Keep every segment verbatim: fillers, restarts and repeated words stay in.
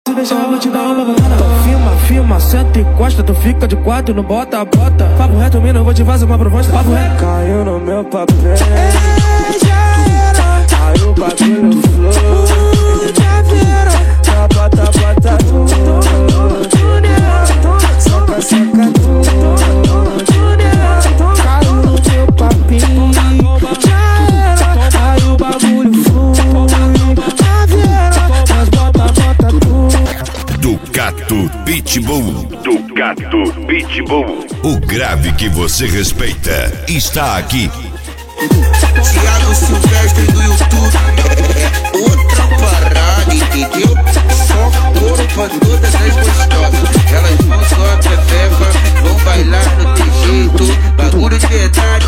Se deixar eu vou te dar uma banana. Tu filma, filma, senta e encosta. Tu fica de quatro, não bota, bota. Papo reto, mina, eu vou te fazer uma proposta. Papo reto. Caiu no meu papel, aí o bagulho flou. Tapa, tapa, tapa, soca, soca, caiu no meu papinho, aí o bagulho flui. Mas bota, bota tudo. Ducato Pitbull. Ducato Pitbull. O grave que você respeita está aqui. Thiago Silvestre do YouTube é outra parada, entendeu? Só couro pra todas as gostosas. Elas vão só a pepeca, vão bailar no teu jeito. Bagulho de verdade.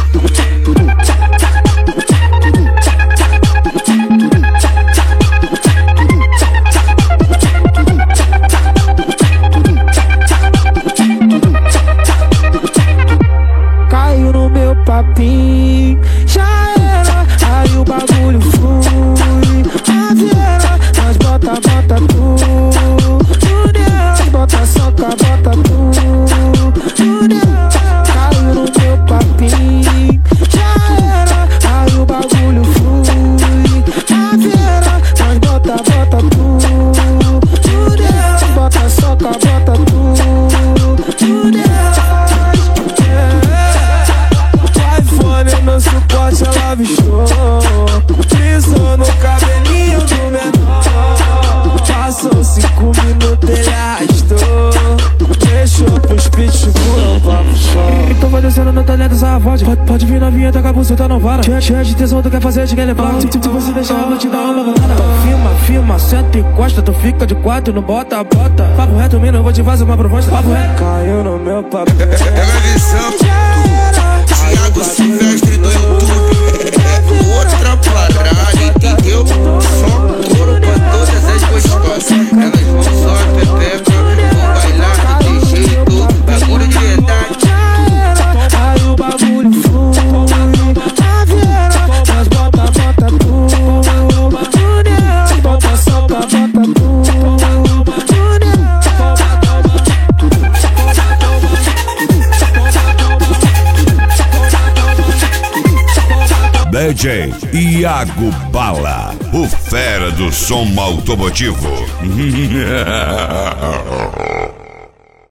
Caiu no meu papinho, já era, aí o bagulho flui. A vieira, nós bota, bota tudo. Tudo, bota soca, bota tudo. Tudo, caiu no meu papinho, já era, aí o bagulho flui. A vieira, nós bota, bota tudo. Tudo, bota soca, bota tudo. Tudo, no suporte ela bichou, pisou no cabelinho do menor. Passou cinco minutos ele arrastou, deixou pros pitbull pra puxar. Então vai descendo no talento, essa voz. Pode, pode vir novinha, tá com a buceta, não para. Cheia, cheia de tesão, tu quer fazer, te quer levar. Se, se você deixar eu vou te dar uma banana. Tu filma, filma, senta e encosta. Tu fica de quatro, não bota, bota. Papo reto, mina, eu vou te fazer uma proposta. Papo reto. Caiu no meu papel, Pega a visão. Thiago Silvestre do YouTube é outra parada, entendeu? Só couro pra todas as gostosas. Elas vão só a pepeca, vão bailar do teu jeito. Bagulho de verdade. aí o bagulho flui. A vieira, nós bota, bota tudo. Tudo, bota soca, bota tudo. D J Iago Bala, o fera do som automotivo.